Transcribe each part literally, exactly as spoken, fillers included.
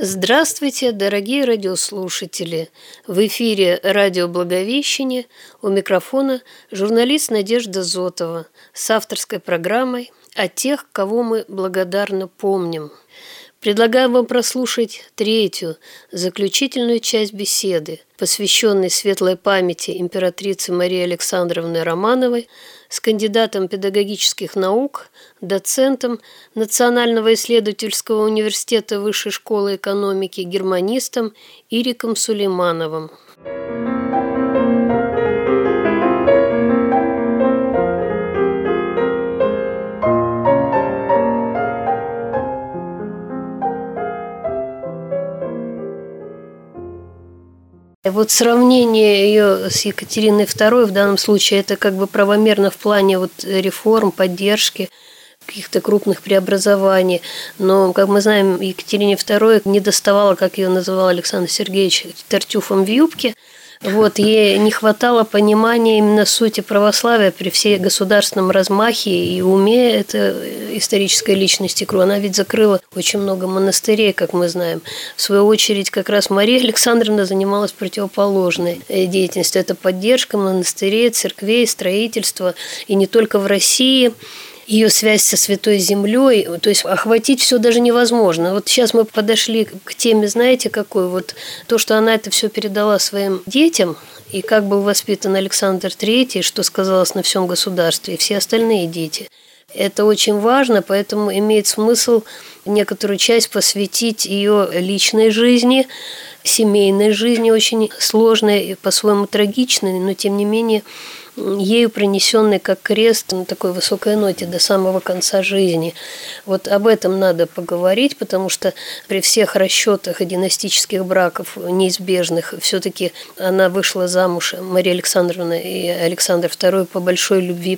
Здравствуйте, дорогие радиослушатели! В эфире радио «Благовещение», у микрофона журналист Надежда Зотова с авторской программой о тех, кого мы благодарно помним. Предлагаю вам прослушать третью, заключительную часть беседы, посвященной светлой памяти императрицы Марии Александровны Романовой с кандидатом педагогических наук, доцентом Национального исследовательского университета Высшей школы экономики, германистом Ириком Сулеймановым. Вот сравнение ее с Екатериной второй в данном случае это как бы правомерно в плане вот реформ, поддержки, каких-то крупных преобразований. Но, как мы знаем, Екатерине второй не доставало, как ее называл Александр Сергеевич, тартюфом в юбке. Вот, ей не хватало понимания именно сути православия при всей государственном размахе и уме этой исторической личности. Она ведь закрыла очень много монастырей, как мы знаем. В свою очередь, как раз Мария Александровна занималась противоположной деятельностью. Это поддержка монастырей, церквей, строительство. И не только в России. Ее связь со Святой Землей, то есть охватить все даже невозможно. Вот сейчас мы подошли к теме, знаете, какой? Вот то, что она это все передала своим детям, и как был воспитан Александр третий, что сказалось на всем государстве, и все остальные дети. Это очень важно, поэтому имеет смысл некоторую часть посвятить ее личной жизни, семейной жизни, очень сложной и по-своему трагичной, но тем не менее ею пронесенный как крест на такой высокой ноте до самого конца жизни. Вот об этом надо поговорить, потому что при всех расчетах и династических браков неизбежных все-таки она вышла замуж, Мария Александровна и Александр второй, по большой любви.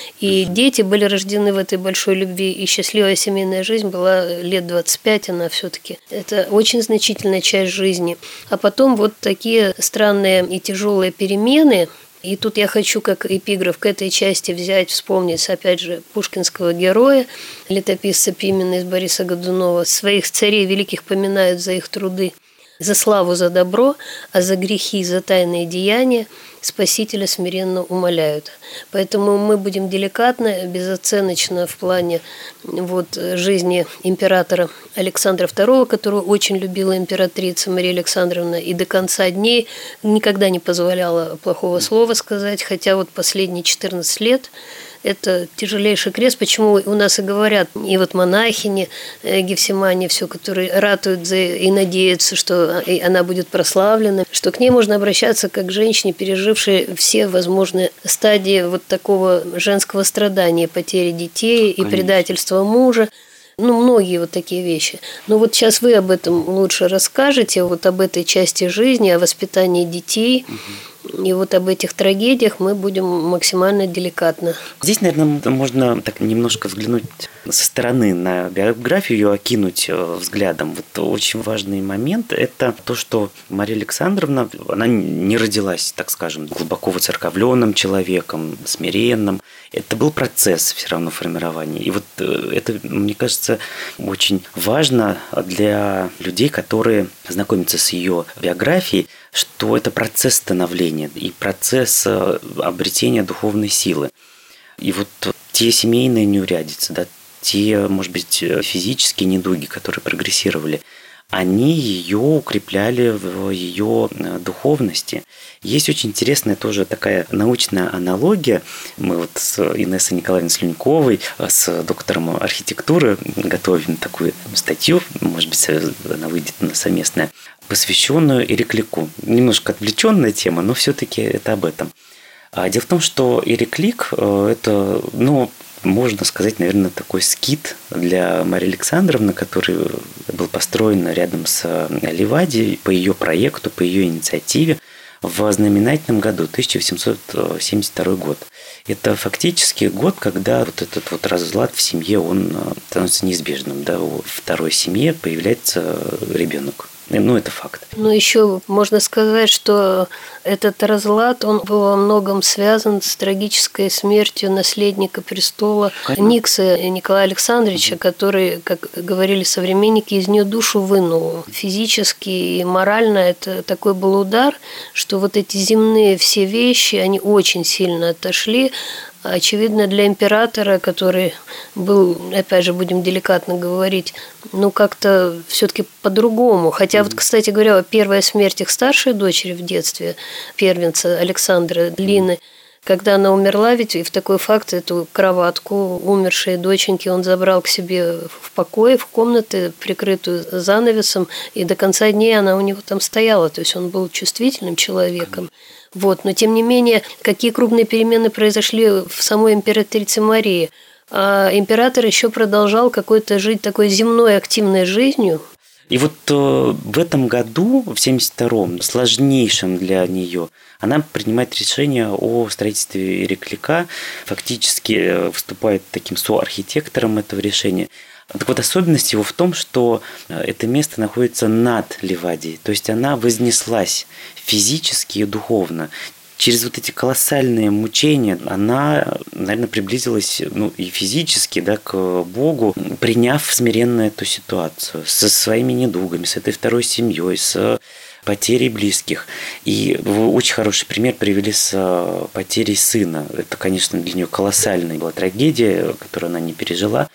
И дети были рождены в этой большой любви, и счастливая семейная жизнь была лет двадцать пять, она все-таки. Это очень значительная часть жизни. А потом вот такие странные и тяжелые перемены. И тут я хочу как эпиграф к этой части взять, вспомнить, опять же, пушкинского героя, летописца Пимена из Бориса Годунова. Своих царей великих поминают за их труды, за славу, за добро, а за грехи, за тайные деяния Спасителя смиренно умоляют. Поэтому мы будем деликатно, безоценочно в плане вот, жизни императора Александра второго, которого очень любила императрица Мария Александровна, и до конца дней никогда не позволяла плохого слова сказать, хотя вот последние четырнадцать лет это тяжелейший крест, почему у нас и говорят, и вот монахини Гефсимании, все, которые ратуют за, и надеются, что она будет прославлена, что к ней можно обращаться как к женщине, пережившей все возможные стадии вот такого женского страдания, потери детей и Конечно. Предательства мужа. Ну, многие вот такие вещи. Но вот сейчас вы об этом лучше расскажете, вот об этой части жизни, о воспитании детей. Угу. И вот об этих трагедиях мы будем максимально деликатно. Здесь, наверное, можно так немножко взглянуть со стороны на биографию, ее окинуть взглядом. Вот очень важный момент – это то, что Мария Александровна, она не родилась, так скажем, глубоко воцерковленным человеком, смиренным. Это был процесс все равно формирования. И вот это, мне кажется, очень важно для людей, которые знакомятся с ее биографией, что это процесс становления и процесс обретения духовной силы. И вот те семейные неурядицы, да, те, может быть, физические недуги, которые прогрессировали, они ее укрепляли в ее духовности. Есть очень интересная тоже такая научная аналогия. Мы вот с Инессой Николаевной Слюньковой, с доктором архитектуры готовим такую статью, может быть, она выйдет совместная, посвященную Иреклику. Немножко отвлеченная тема, но все-таки это об этом. Дело в том, что Иреклик – это, ну, можно сказать, наверное, такой скит для Марии Александровны, который был построен рядом с Ливадией по ее проекту, по ее инициативе в знаменательном году, тысяча восемьсот семьдесят второй год. Это фактически год, когда вот этот вот разлад в семье, он становится неизбежным. Да? У второй семьи появляется ребенок. Ну, это факт. Но еще можно сказать, что этот разлад, он был во многом связан с трагической смертью наследника престола Никса Николая Александровича, который, как говорили современники, из нее душу вынул. Физически и морально это такой был удар, что вот эти земные все вещи, они очень сильно отошли. Очевидно, для императора, который был, опять же, будем деликатно говорить, ну, как-то все-таки по-другому. Хотя, вот, кстати говоря, первая смерть их старшей дочери в детстве, первенца Александра Лины, когда она умерла, ведь и в такой факт, эту кроватку умершей доченьки он забрал к себе в покое, в комнаты, прикрытую занавесом, и до конца дней она у него там стояла. То есть он был чувствительным человеком. Вот. Но, тем не менее, какие крупные перемены произошли в самой императрице Марии. А император еще продолжал какой-то жить такой земной активной жизнью. И вот э, в этом году, в семьдесят втором, сложнейшем для нее, она принимает решение о строительстве Иреклика, фактически выступает таким соархитектором этого решения. Так вот, особенность его в том, что это место находится над Ливадией, то есть она вознеслась физически и духовно. Через вот эти колоссальные мучения она, наверное, приблизилась, ну, и физически, да, к Богу, приняв смиренно эту ситуацию со своими недугами, с этой второй семьей, с потерей близких. И вы очень хороший пример привели с потерей сына. Это, конечно, для нее колоссальная была трагедия, которую она не пережила.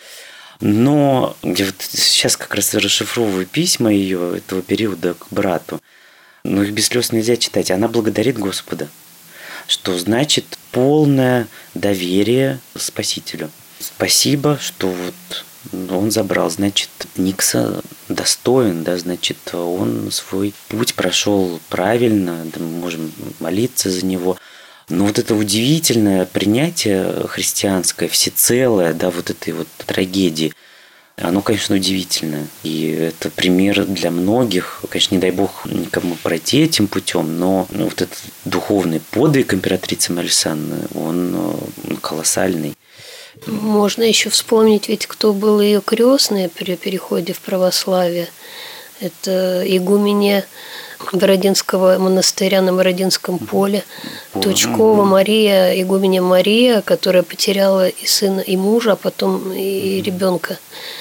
Но я вот сейчас как раз расшифровываю письма ее этого периода к брату. Но их без слез нельзя читать. Она благодарит Господа, что значит полное доверие Спасителю. Спасибо, что вот он забрал, значит, Никса достоин, да, значит, он свой путь прошел правильно, да, мы можем молиться за него. Но вот это удивительное принятие христианское, всецелое, да, вот этой вот трагедии, оно, конечно, удивительное. И это пример для многих. Конечно, не дай Бог никому пройти этим путем, но вот этот духовный подвиг императрицы Марии Александровны, он колоссальный. Можно еще вспомнить, ведь кто был ее крестный при переходе в православие. Это игуменья Бородинского монастыря на Бородинском поле, Тучкова Мария, игуменья Мария, которая потеряла и сына, и мужа, а потом и ребенка.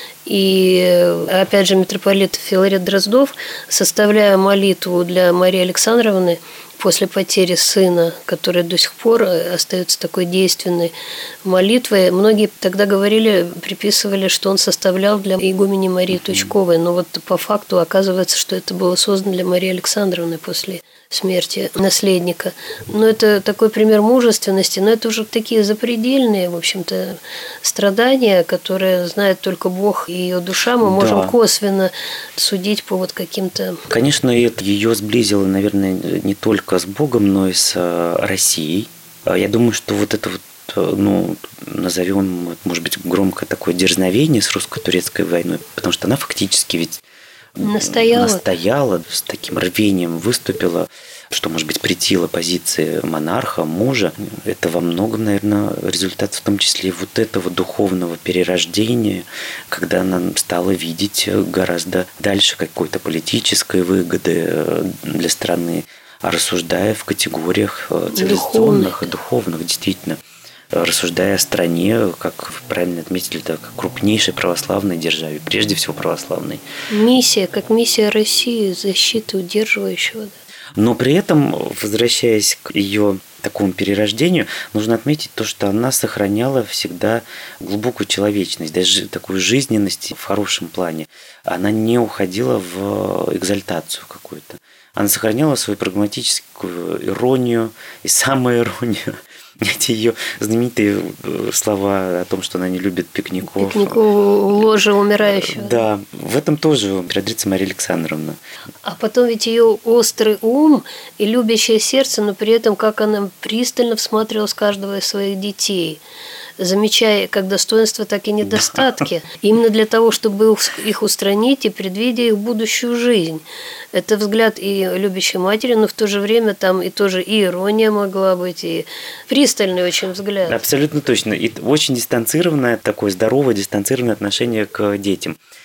И опять же митрополит Филарет Дроздов, составляя молитву для Марии Александровны после потери сына, которая до сих пор остается такой действенной молитвой, многие тогда говорили, приписывали, что он составлял для игумени Марии Тучковой, но вот по факту оказывается, что это было создано для Марии Александровны после смерти наследника. Но это такой пример мужественности, но это уже такие запредельные, в общем-то, страдания, которые знает только Бог и ее душа. Мы можем да. косвенно судить по вот каким-то... Конечно, это ее сблизило, наверное, не только с Богом, но и с Россией. Я думаю, что вот это вот, ну, назовем, может быть, громко такое дерзновение с русско-турецкой войной, потому что она фактически ведь Настояла. настояла, с таким рвением выступила, что, может быть, претила позиции монарха, мужа. Это во многом, наверное, результат в том числе вот этого духовного перерождения, когда она стала видеть гораздо дальше какой-то политической выгоды для страны, а рассуждая в категориях цивилизационных и духовных, действительно. Рассуждая о стране, как правильно отметили, да, как крупнейшей православной державе, прежде всего православной. Миссия, как миссия России, защиты удерживающего. Да. Но при этом, возвращаясь к ее такому перерождению, нужно отметить то, что она сохраняла всегда глубокую человечность, даже такую жизненность в хорошем плане. Она не уходила в экзальтацию какую-то. Она сохраняла свою прагматическую иронию и самоиронию. Эти ее знаменитые слова о том, что она не любит пикников. Пикнику ложа умирающего. Да, в этом тоже императрица Мария Александровна. А потом ведь ее острый ум и любящее сердце, но при этом как она пристально всматривалась в каждого из своих детей, замечая как достоинства, так и недостатки. Да. Именно для того, чтобы их устранить и предвидя их будущую жизнь. Это взгляд и любящей матери, но в то же время там и тоже и ирония могла быть, и пристальный очень взгляд. Абсолютно точно. И очень дистанцированное, такое здоровое дистанцированное отношение к детям.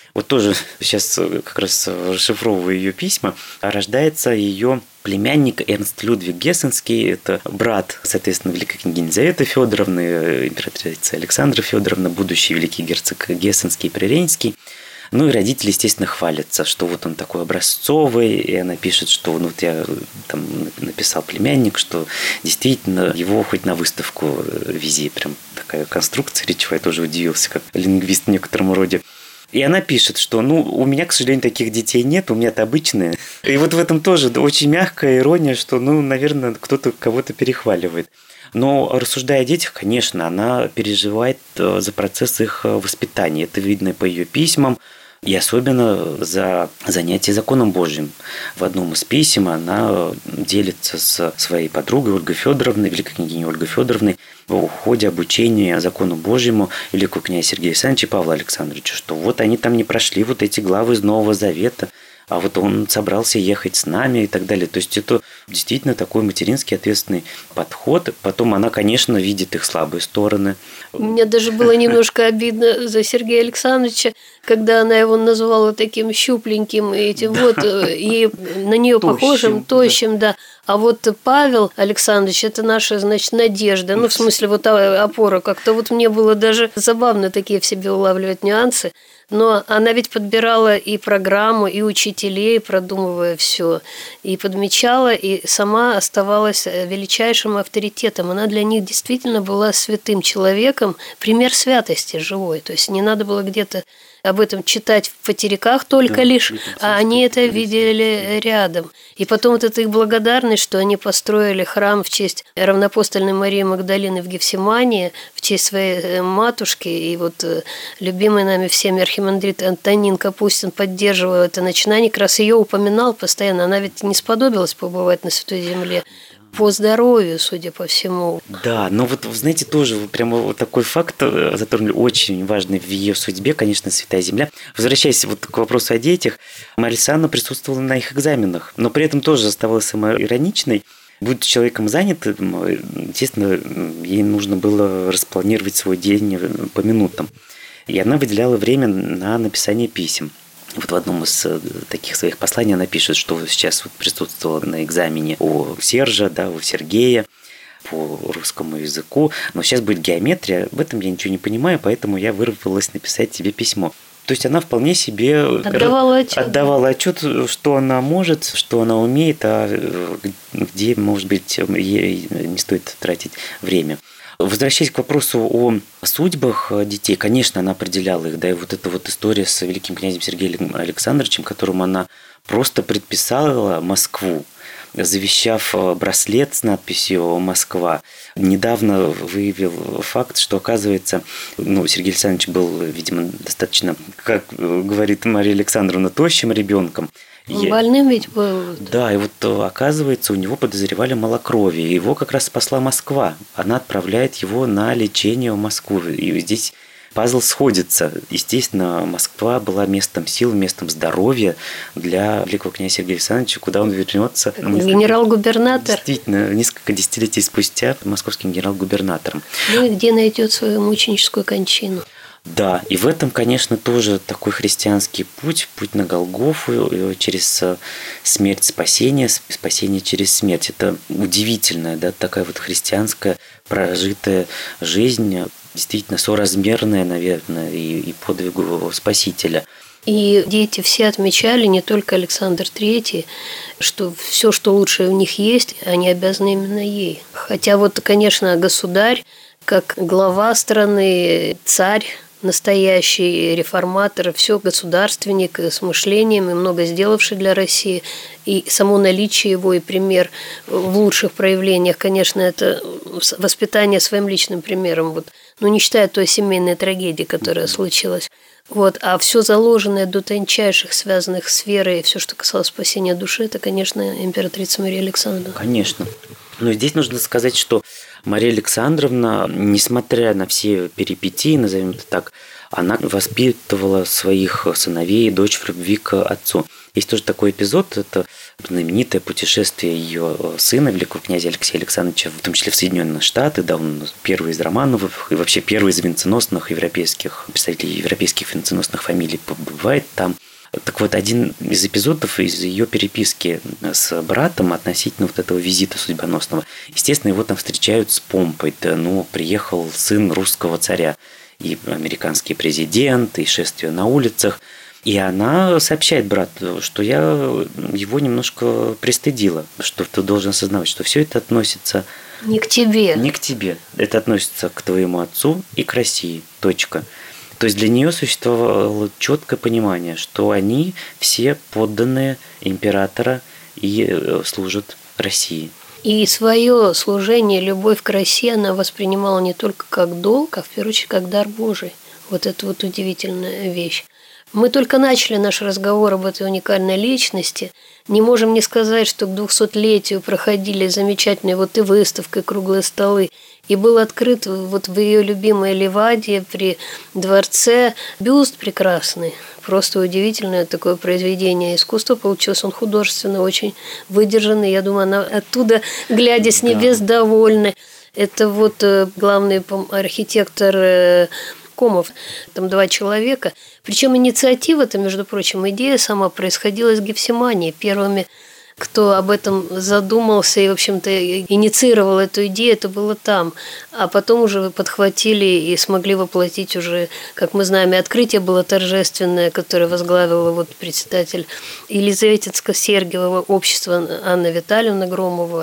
Вот тоже сейчас как раз расшифровываю ее письма. Рождается ее племянник Эрнст Людвиг Гессенский. Это брат, соответственно, великой княгини Елизаветы Федоровны, императрицы Александры Федоровны, будущий великий герцог Гессенский и Приренский. Ну и родители, естественно, хвалятся, что вот он такой образцовый, и она пишет, что ну, вот я там написал племянник, что действительно его хоть на выставку вези. Прям такая конструкция речевая, я тоже удивился, как лингвист в некотором роде. И она пишет, что ну, у меня, к сожалению, таких детей нет, у меня-то обычные. И вот в этом тоже очень мягкая ирония, что, ну, наверное, кто-то кого-то перехваливает. Но рассуждая о детях, конечно, она переживает за процесс их воспитания. Это видно по ее письмам. И особенно за занятие законом Божьим. В одном из писем она делится с своей подругой Ольгой Федоровной, великой княгиней Ольгой Федоровной, в ходе обучения закону Божьему великого князя Сергея Александровича и Павла Александровича, что вот они там не прошли вот эти главы из Нового Завета, а вот он собрался ехать с нами и так далее. То есть это действительно такой материнский ответственный подход. Потом она, конечно, видит их слабые стороны. Мне даже было немножко обидно за Сергея Александровича, когда она его называла таким щупленьким, и этим вот, и на нее похожим, тощим, да. А вот Павел Александрович, это наша, значит, надежда, ну, в смысле, вот опора. Как-то вот мне было даже забавно такие в себе улавливать нюансы. Но она ведь подбирала и программу, и учителей, продумывая все, и подмечала, и сама оставалась величайшим авторитетом. Она для них действительно была святым человеком, пример святости живой. То есть не надо было где-то об этом читать в потеряках только да, лишь, а они это видели рядом. И потом вот эта их благодарность, что они построили храм в честь равноапостольной Марии Магдалины в Гефсимании, в честь своей матушки, и вот любимый нами всеми архимандрит Антонин Капустин поддерживал это начинание, как раз ее упоминал постоянно. Она ведь не сподобилась побывать на Святой Земле. По здоровью, судя по всему. Да, но вот, знаете, тоже прямо вот такой факт затронули, очень важный в ее судьбе, конечно, Святая Земля. Возвращаясь вот к вопросу о детях, Мария Александровна присутствовала на их экзаменах, но при этом тоже оставалась самоироничной. Будучи человеком занятым, естественно, ей нужно было распланировать свой день по минутам. И она выделяла время на написание писем. Вот в одном из таких своих посланий она пишет, что сейчас вот присутствовала на экзамене у Сержа, да, у Сергея по русскому языку, но сейчас будет геометрия, в этом я ничего не понимаю, поэтому я вырвалась написать тебе письмо. То есть она вполне себе отдавала отчет, отдавала отчет, что она может, что она умеет, а где, может быть, ей не стоит тратить время. Возвращаясь к вопросу о судьбах детей, конечно, она определяла их, да, и вот эта вот история с великим князем Сергеем Александровичем, которому она просто предписала Москву, завещав браслет с надписью «Москва». Недавно выявил факт, что, оказывается, ну, Сергей Александрович был, видимо, достаточно, как говорит Мария Александровна, тощим ребенком. Больным ведь был. Да, и вот оказывается, у него подозревали малокровие. Его как раз спасла Москва. Она отправляет его на лечение в Москву. И здесь пазл сходится. Естественно, Москва была местом сил, местом здоровья для великого князя Сергея Александровича, куда он вернется. Генерал-губернатор. Действительно, несколько десятилетий спустя московским генерал-губернатором. Ну и где найдет свою мученическую кончину. Да, и в этом, конечно, тоже такой христианский путь, путь на Голгофу через смерть спасение, спасение через смерть. Это удивительная, да, такая вот христианская прожитая жизнь, действительно соразмерная, наверное, и, и подвигу Спасителя. И дети все отмечали, не только Александр Третий, что все, что лучшее в них есть, они обязаны именно ей. Хотя вот, конечно, государь, как глава страны, царь, настоящий реформатор, все государственник с мышлением и много сделавший для России. И само наличие его и пример в лучших проявлениях, конечно, это воспитание своим личным примером. Вот. Ну, не считая той семейной трагедии, которая случилась. Вот. А все заложенное до тончайших, связанных с верой, все, что касалось спасения души, это, конечно, императрица Мария Александровна. Конечно. Но здесь нужно сказать, что Мария Александровна, несмотря на все перипетии, назовем это так, она воспитывала своих сыновей и дочь в любви к отцу. Есть тоже такой эпизод, это знаменитое путешествие ее сына, великого князя Алексея Александровича, в том числе в Соединенные Штаты, да, он первый из Романовых и вообще первый из венценосных европейских, представителей европейских венценосных фамилий побывает там. Так вот, один из эпизодов из ее переписки с братом относительно вот этого визита судьбоносного. Естественно, его там встречают с помпой. Да, ну, приехал сын русского царя, и американский президент, и шествие на улицах. И она сообщает брату, что я его немножко пристыдила, что ты должен осознавать, что все это относится не к тебе. Не к тебе. Это относится к твоему отцу и к России. Точка. То есть для нее существовало четкое понимание, что они все подданные императора и служат России. И свое служение, любовь к России она воспринимала не только как долг, а в первую очередь как дар Божий. Вот это вот удивительная вещь. Мы только начали наш разговор об этой уникальной личности. Не можем не сказать, что к двухсотлетию проходили замечательные вот и выставки, и круглые столы. И был открыт вот в ее любимой Ливадии при дворце бюст прекрасный. Просто удивительное такое произведение искусства получилось. Он художественно очень выдержанный. Я думаю, она оттуда, глядя с небес, да. довольна. Это вот главный архитектор Комов, там два человека. Причем инициатива-то, между прочим, идея сама происходила из Гефсимании. Первыми, кто об этом задумался и, в общем-то, инициировал эту идею, это было там. А потом уже подхватили и смогли воплотить уже, как мы знаем, и открытие было торжественное, которое возглавила вот председатель Елизаветинско-Сергиевого общества Анна Витальевна Громова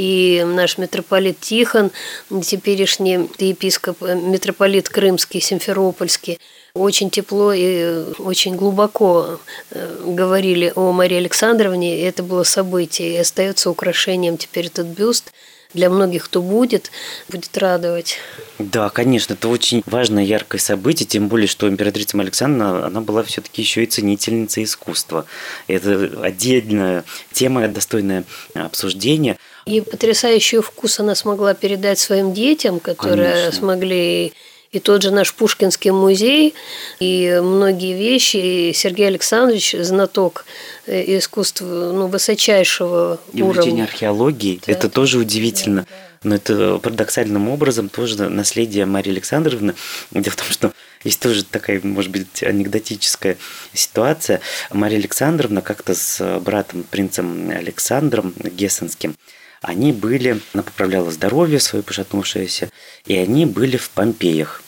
и наш митрополит Тихон, теперешний епископ, митрополит Крымский, Симферопольский. Очень тепло и очень глубоко говорили о Марии Александровне, и это было событие, и остается украшением теперь этот бюст. Для многих, кто будет, будет радовать. Да, конечно, это очень важное, яркое событие, тем более, что императрица Мария Александровна, она была все-таки еще и ценительницей искусства. Это отдельная тема, достойная обсуждения. И потрясающий вкус она смогла передать своим детям, которые конечно. смогли... И тот же наш Пушкинский музей, и многие вещи. И Сергей Александрович, знаток искусства ну, высочайшего и уровня. И увлечение археологией. Да. Это тоже удивительно. Да, да. Но это парадоксальным образом тоже наследие Марии Александровны. Дело в том, что есть тоже такая, может быть, анекдотическая ситуация. Мария Александровна как-то с братом, принцем Александром Гессенским, они были, она поправляла здоровье свое пошатнувшееся, и они были в Помпеях.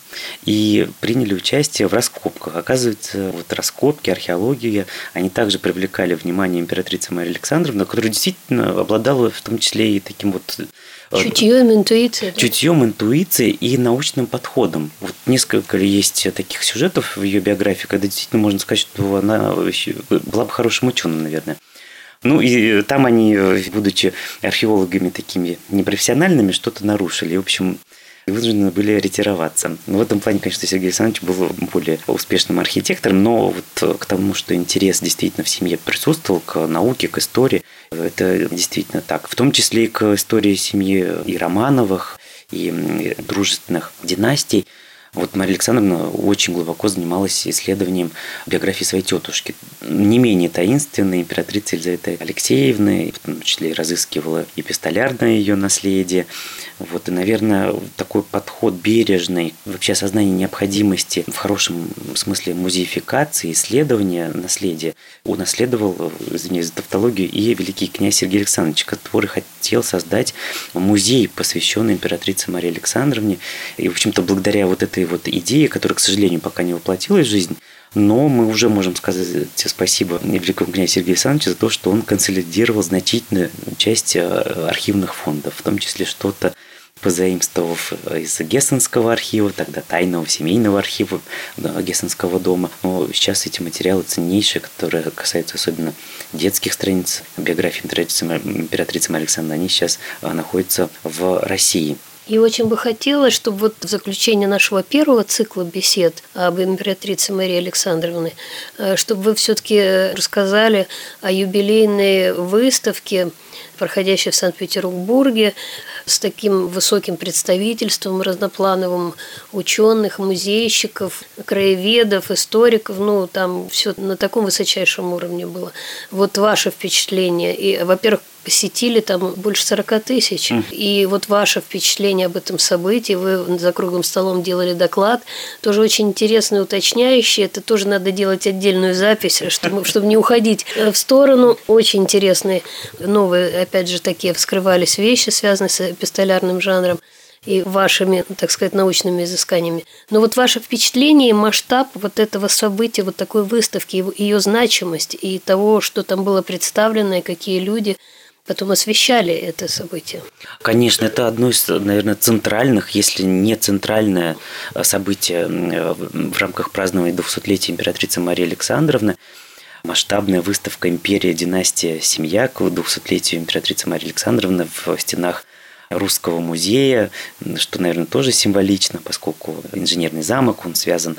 И приняли участие в раскопках. Оказывается, вот раскопки, археология, они также привлекали внимание императрицы Марии Александровны, которая действительно обладала в том числе и таким вот... Чутьем, интуицией. Чутьем, интуицией и научным подходом. Вот несколько есть таких сюжетов в ее биографии, когда действительно можно сказать, что она была бы хорошим ученым, наверное. Ну и там они, будучи археологами такими непрофессиональными, что-то нарушили. И, в общем, вынуждены были ретироваться. В этом плане, конечно, Сергей Александрович был более успешным архитектором, но вот к тому, что интерес действительно в семье присутствовал, к науке, к истории, это действительно так. В том числе и к истории семьи и Романовых, и дружественных династий. Вот Мария Александровна очень глубоко занималась исследованием биографии своей тетушки. Не менее таинственной императрицы Елизаветы Алексеевны, в том числе и разыскивала эпистолярное ее наследие. Вот, и, наверное, такой подход бережный, вообще осознание необходимости в хорошем смысле музеификации, исследования наследия унаследовал, извиняюсь за тавтологию, и великий князь Сергей Александрович, который хотел создать музей, посвященный императрице Марии Александровне. И, в общем-то, благодаря вот этой вот идее, которая, к сожалению, пока не воплотилась в жизнь, но мы уже можем сказать спасибо великому князю Сергею Александровичу за то, что он консолидировал значительную часть архивных фондов, в том числе что-то позаимствовав из Гессенского архива, тогда тайного семейного архива Гессенского дома. Но сейчас эти материалы ценнейшие, которые касаются особенно детских страниц биографии императрицы, императрицы Марии Александровны, они сейчас находятся в России. И очень бы хотелось, чтобы вот в заключение нашего первого цикла бесед об императрице Марии Александровне, чтобы вы все-таки рассказали о юбилейной выставке, проходящей в Санкт-Петербурге, с таким высоким представительством разноплановым ученых, музейщиков, краеведов, историков. Ну, там все на таком высочайшем уровне было. Вот ваше впечатление. И, во-первых, посетили там больше сорока тысяч. Mm. И вот ваше впечатление об этом событии, вы за круглым столом делали доклад, тоже очень интересный, уточняющий. Это тоже надо делать отдельную запись, чтобы, чтобы не уходить в сторону. Очень интересные новые, опять же, такие вскрывались вещи, связанные с эпистолярным жанром и вашими, так сказать, научными изысканиями. Но вот ваше впечатление, масштаб вот этого события, вот такой выставки, ее значимость и того, что там было представлено, и какие люди потом освещали это событие. Конечно, это одно из, наверное, центральных, если не центральное событие в рамках празднования двухсотлетия императрицы Марии Александровны. Масштабная выставка «Империя, династия, семья» к двухсотлетию императрицы Марии Александровны в стенах Русского музея, что, наверное, тоже символично, поскольку инженерный замок, он связан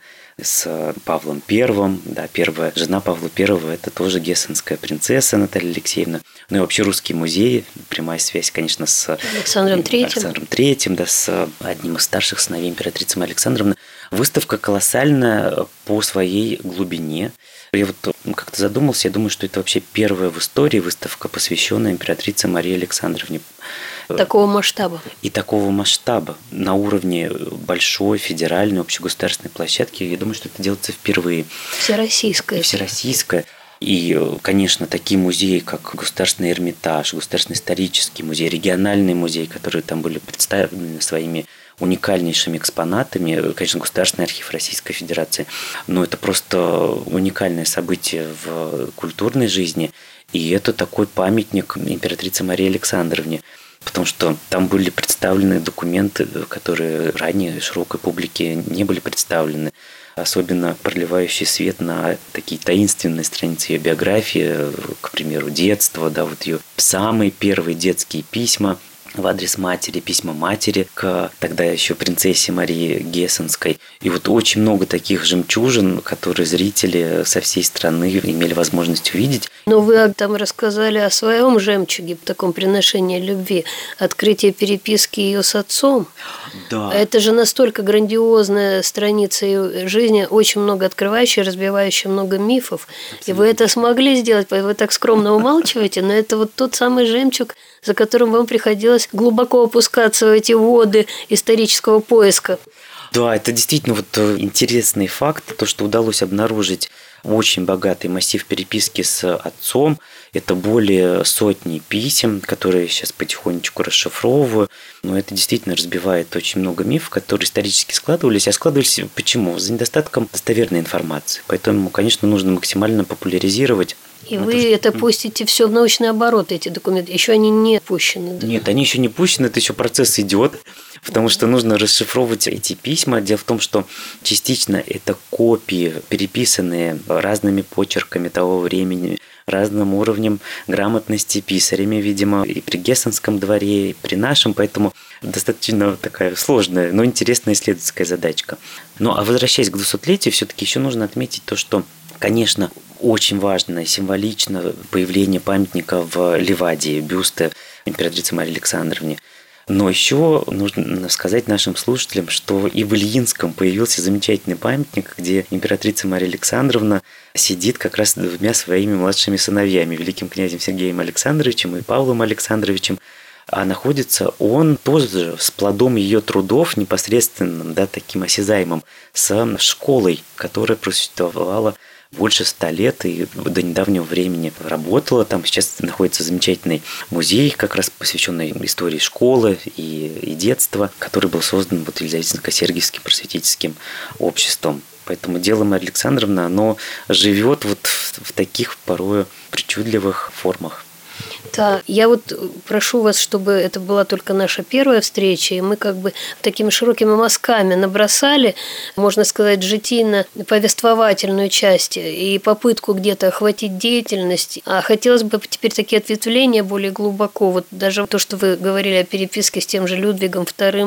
с Павлом Первым. Да, первая жена Павла Первого – это тоже гессенская принцесса Наталья Алексеевна. Ну и вообще Русский музей, прямая связь, конечно, с Александром Третьим, Александром Третьим, да, с одним из старших сыновей императрицы Марии Александровны. Выставка колоссальная по своей глубине. Я вот как-то задумался, я думаю, что это вообще первая в истории выставка, посвященная императрице Марии Александровне. Такого масштаба. И такого масштаба на уровне большой федеральной общегосударственной площадки. Я думаю, что это делается впервые. Всероссийская. Всероссийская. И, конечно, такие музеи, как Государственный Эрмитаж, Государственный исторический музей, региональный музей, которые там были представлены своими уникальнейшими экспонатами, конечно, Государственный архив Российской Федерации. Но это просто уникальное событие в культурной жизни. И это такой памятник императрице Марии Александровне. Потому что там были представлены документы, которые ранее широкой публике не были представлены. Особенно проливающий свет на такие таинственные страницы ее биографии, к примеру, детство, да, вот ее самые первые детские письма в адрес матери, письма матери к тогда еще принцессе Марии Гессенской. И вот очень много таких жемчужин, которые зрители со всей страны имели возможность увидеть. Но вы там рассказали о своем жемчуге, таком приношении любви, открытие переписки ее с отцом. Да. Это же настолько грандиозная страница ее жизни, очень много открывающая, разбивающая много мифов. Абсолютно. И вы это смогли сделать, вы так скромно умалчиваете, но это вот тот самый жемчуг, за которым вам приходилось глубоко опускаться в эти воды исторического поиска. Да, это действительно вот интересный факт, то, что удалось обнаружить очень богатый массив переписки с отцом. Это более сотни писем, которые я сейчас потихонечку расшифровываю. Но это действительно разбивает очень много мифов, которые исторически складывались. А складывались почему? За недостатком достоверной информации. Поэтому, конечно, нужно максимально популяризировать. И ну, вы это, это пустите все в научный оборот, эти документы. Еще они не пущены. Да? Нет, они еще не пущены, это еще процесс идет, потому что нужно расшифровывать эти письма. Дело в том, что частично это копии, переписанные разными почерками того времени, разным уровнем грамотности писарями, видимо, и при Гессенском дворе, и при нашем, поэтому достаточно такая сложная, но интересная исследовательская задачка. Ну, а возвращаясь к двухсотлетию, все-таки еще нужно отметить то, что, конечно, очень важно, символично появление памятника в Ливадии, бюста императрицы Марии Александровне. Но еще нужно сказать нашим слушателям, что и в Ильинском появился замечательный памятник, где императрица Мария Александровна сидит как раз с двумя своими младшими сыновьями, великим князем Сергеем Александровичем и Павлом Александровичем. А находится он тоже с плодом ее трудов, непосредственным, да, таким осязаемым, с школой, которая просуществовала больше ста лет и до недавнего времени работала. Там сейчас находится замечательный музей, как раз посвященный истории школы и, и детства, который был создан вот Елизаветинско-Сергиевским просветительским обществом. Поэтому дело Марии Александровны, оно живет вот в, в таких порой причудливых формах. Да, я вот прошу вас, чтобы это была только наша первая встреча, и мы как бы такими широкими мазками набросали, можно сказать, житийно-повествовательную часть и попытку где-то охватить деятельность. А хотелось бы теперь такие ответвления более глубоко. Вот даже то, что вы говорили о переписке с тем же Людвигом вторым,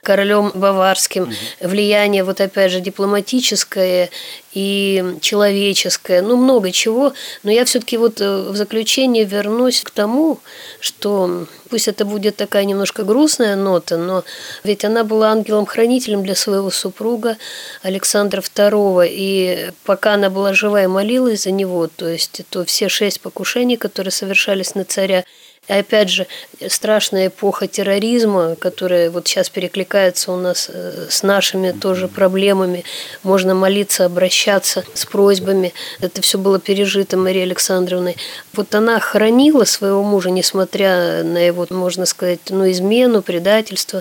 королем Баварским, влияние, вот опять же, дипломатическое и человеческое, ну, много чего. Но я все-таки вот в заключение вернусь к тому, что пусть это будет такая немножко грустная нота, но ведь она была ангелом-хранителем для своего супруга Александра второго, и пока она была жива и молилась за него, то есть то все шесть покушений, которые совершались на царя, и опять же, страшная эпоха терроризма, которая вот сейчас перекликается у нас с нашими тоже проблемами. Можно молиться, обращаться с просьбами. Это все было пережито Марией Александровной. Вот она хранила своего мужа, несмотря на его, можно сказать, ну, измену, предательство.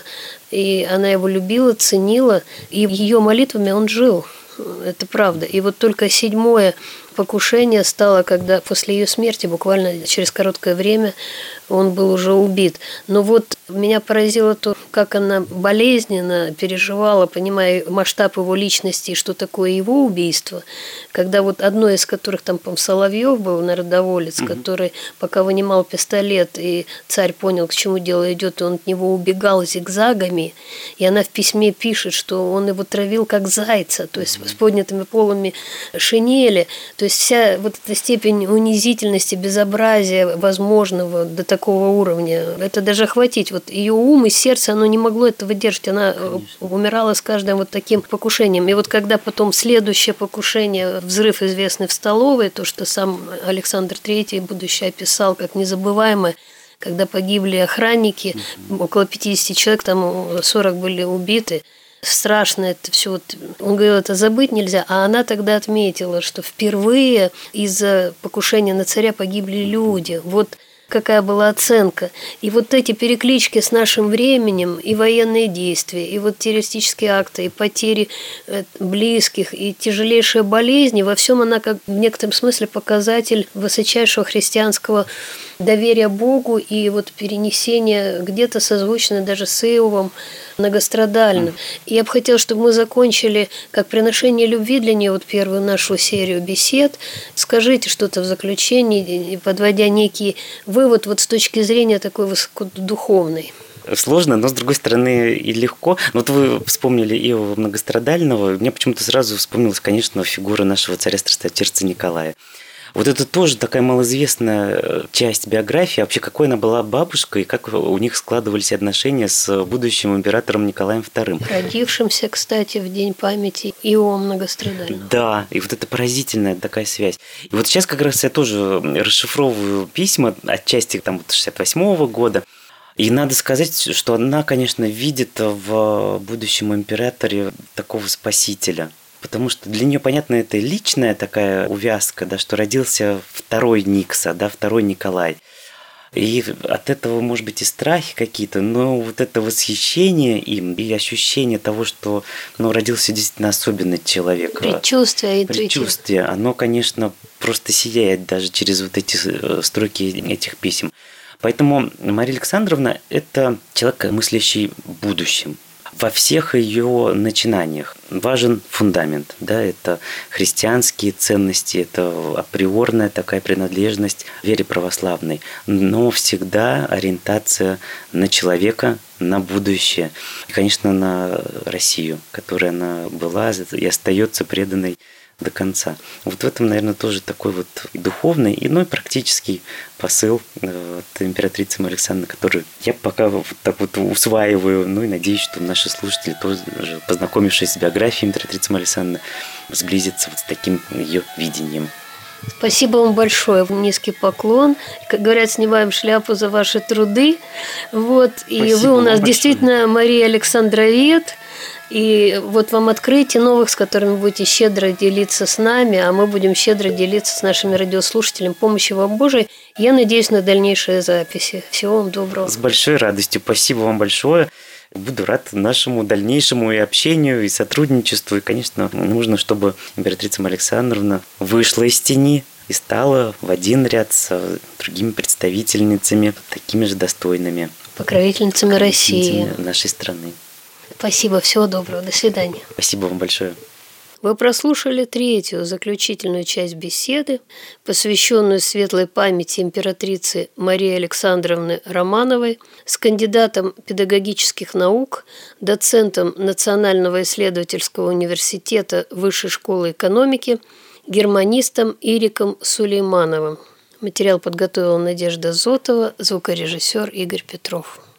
И она его любила, ценила. И ее молитвами он жил. Это правда. И вот только седьмое покушение стало, когда после ее смерти, буквально через короткое время, он был уже убит. Но вот меня поразило то, как она болезненно переживала, понимая масштаб его личности и что такое его убийство, когда вот одно из которых, там, по-моему, Соловьев был, народоволец, угу. который пока вынимал пистолет, и царь понял, к чему дело идет, и он от него убегал зигзагами, и она в письме пишет, что он его травил как зайца, то есть с поднятыми полами шинели. То есть вся вот эта степень унизительности, безобразия возможного до такого уровня, это даже охватить. Вот ее ум и сердце, оно не могло это выдержать. Она Конечно. умирала с каждым вот таким покушением. И вот когда потом следующее покушение, взрыв известный в столовой, то, что сам Александр третий будущий описал как незабываемое, когда погибли охранники, около пятьдесят человек, там сорок были убиты. Страшно это все. Вот, он говорил, это забыть нельзя. А она тогда отметила, что впервые из-за покушения на царя погибли люди. Вот какая была оценка. И вот эти переклички с нашим временем, и военные действия, и вот террористические акты, и потери близких, и тяжелейшие болезни, во всем она, как в некотором смысле, показатель высочайшего христианского доверия Богу и вот перенесения где-то созвучно даже с Иовом многострадальным. И я бы хотела, чтобы мы закончили как приношение любви для нее, вот первую нашу серию бесед. Скажите что-то в заключении, подводя некий вывод вот с точки зрения такой высокодуховной. Сложно, но, с другой стороны, и легко. Вот вы вспомнили Иова многострадального. Мне почему-то сразу вспомнилась, конечно, фигура нашего царя-страстотерпца Николая. Вот это тоже такая малоизвестная часть биографии. Вообще, какой она была бабушкой, и как у них складывались отношения с будущим императором Николаем вторым. Родившимся, кстати, в день памяти Иова многострадального. Да, и вот это поразительная такая связь. И вот сейчас как раз я тоже расшифровываю письма, отчасти там шестьдесят восьмого года. И надо сказать, что она, конечно, видит в будущем императоре такого спасителя. Потому что для нее, понятно, это личная такая увязка, да, что родился второй Никса, да, второй Николай. И от этого, может быть, и страхи какие-то, но вот это восхищение им и ощущение того, что, ну, родился действительно особенный человек. Предчувствие, интуитивно. Предчувствие, оно, конечно, просто сияет даже через вот эти строки этих писем. Поэтому Мария Александровна – это человек, мыслящий будущим. Во всех ее начинаниях важен фундамент, да, это христианские ценности, это априорная такая принадлежность вере православной, но всегда ориентация на человека, на будущее, и, конечно, на Россию, которой она была и остается преданной до конца. Вот в этом, наверное, тоже такой вот и духовный, и, ну, и практический посыл от императрицы Марии Александровны, который я пока вот так вот усваиваю, ну и надеюсь, что наши слушатели тоже, познакомившись с биографией императрицы Марии Александровны, сблизятся вот с таким ее видением. Спасибо вам большое, низкий поклон. Как говорят, снимаем шляпу за ваши труды. Вот, и Спасибо вы у нас действительно Мария Александровед. И вот вам открытие новых, с которыми будете щедро делиться с нами, а мы будем щедро делиться с нашими радиослушателями. Помощи вам Божией. Я надеюсь на дальнейшие записи. Всего вам доброго. С большой радостью. Спасибо вам большое. Буду рад нашему дальнейшему и общению, и сотрудничеству. И, конечно, нужно, чтобы императрица Мария Александровна вышла из тени и стала в один ряд с другими представительницами, такими же достойными. Покровительницами России. Нашей страны. Спасибо, всего доброго, до свидания. Спасибо вам большое. Вы прослушали третью, заключительную часть беседы, посвященную светлой памяти императрицы Марии Александровны Романовой с кандидатом педагогических наук, доцентом Национального исследовательского университета Высшей школы экономики, германистом Ириком Сулеймановым. Материал подготовила Надежда Зотова, звукорежиссер Игорь Петров.